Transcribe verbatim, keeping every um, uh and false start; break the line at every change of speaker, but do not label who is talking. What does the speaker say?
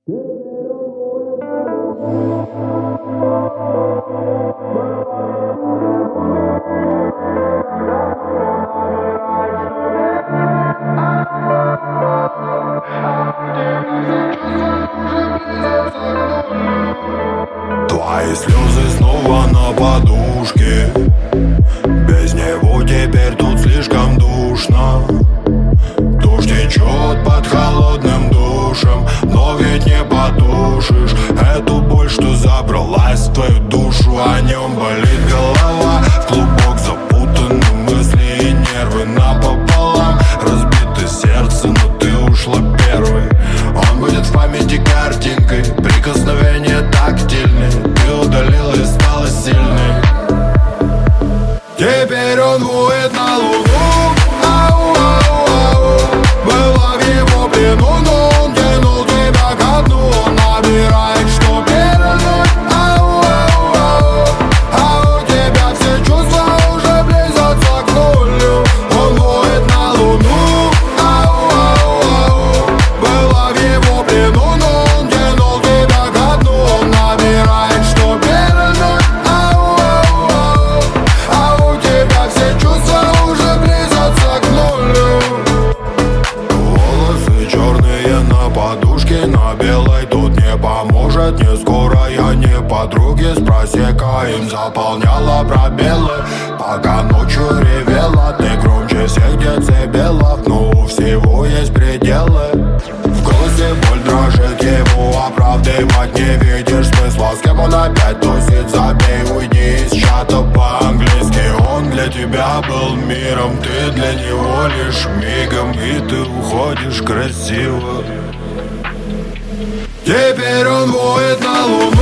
Твои слезы снова на подушке. Без него теперь тут слишком душно. Дождь течет под холодным душем, но ведь не потушишь эту боль, что забралась в твою душу. О нем болит голова, в клубок запутаны мысли и нервы напополам. Разбито сердце, но ты ушла первой. Он будет в памяти картинкой, прикосновение тактильное. Ты удалила и стала сильной. Теперь он воет на луну. Ау, ау, ау. Была в его плену, но он тянул тебя ко дну. Он набирает, что передать. Ау, ау, ау. А у тебя все чувства уже близятся к нулю. Он воет на луну. Ау, ау, ау. Была в его плену, но он тянул тебя ко дну. Он набирает, что передать. Ау, ау, ау. А у тебя все чувства уже близятся к нулю. Волосы черные на подушке, на белой тут не поможет. Не скоро я не подруги с просекаем заполняла пробелы. Пока ночью ревела, ты громче всех децибелов. Но у всего есть пределы. В голосе боль дрожит, его оправдывать не видишь смысла. С кем он опять тусит, забей, уйди из чата по-английски. Он для тебя был миром, ты для него лишь мигом. И ты уходишь красиво. Теперь он воет на луну.